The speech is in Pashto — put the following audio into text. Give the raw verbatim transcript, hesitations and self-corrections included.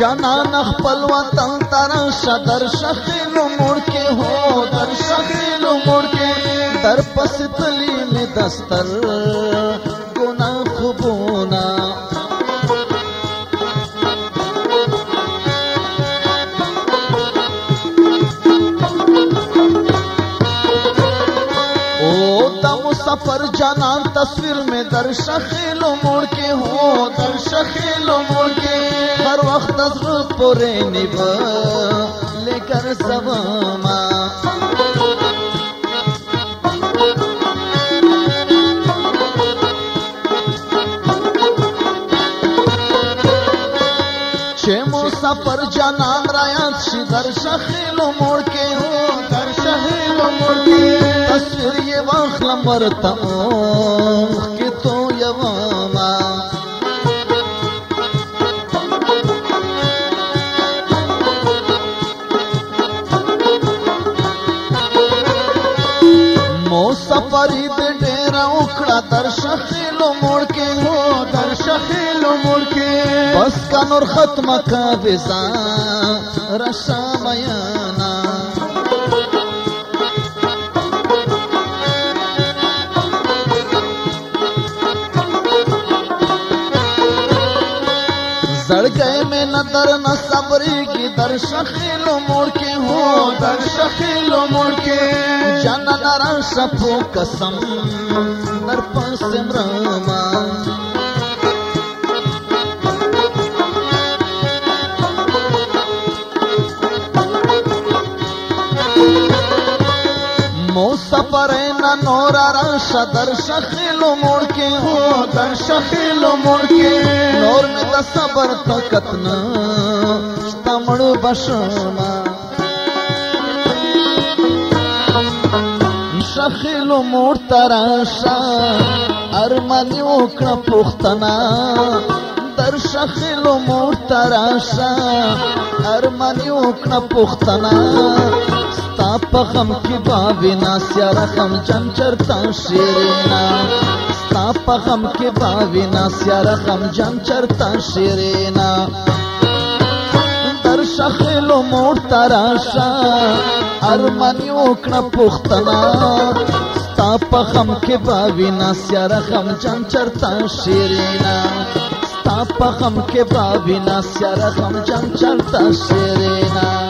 جانان خپل وطن تراشه در شخیلو موړ کې هو در شخیلو موړ کې در پس تلی می دستر گناه خوبونا مسافر جانان تصویر میں در شخیلو موڑ کے ہو در شخیلو موڑ کے ہر وقت ازغ پورے نبا لے کر زواما چھے مسافر جانان رایات شی در شخیلو موڑ کے ہو در شخیلو موڑ کے تصویر یہ واخلم ورطا اوخ کی تو یواما مو سفری دے ڈیرا اکڑا در شخیلو موڑ کے ہو در شخیلو موڑ کے بس کا نور ختم کا بزا رشا بیانا زڑ گئے میں نہ در نہ صبری کی در شخیلو موڑ کے ہو در شخیلو موڑ کے جانا نرا شپو قسم در پاس مراما مو سفر نہ نورا راشا در شخیلو موڑ کے ہو در شخیلو موڑ کے نور میں دا صبر طاقتنا شتامڑ بشما شخیلو موڑ تراشا ارمانی اکڑا پختنا در شخیلو موڑ تراشا ارمانی اکڑا پختنا ستا غم کی باوینا سیارا غم جم چرتا شیرینا ستا غم کی باوینا سیارا غم جم چرتا شیرینا در شخیلو موڑ تراشا ارمانی اکڑا پختنا ستا غم کی باوینا سیارا غم جم چرتا شیرینا ستا غم کی باوینا سیارا غم جم چرتا شیرینا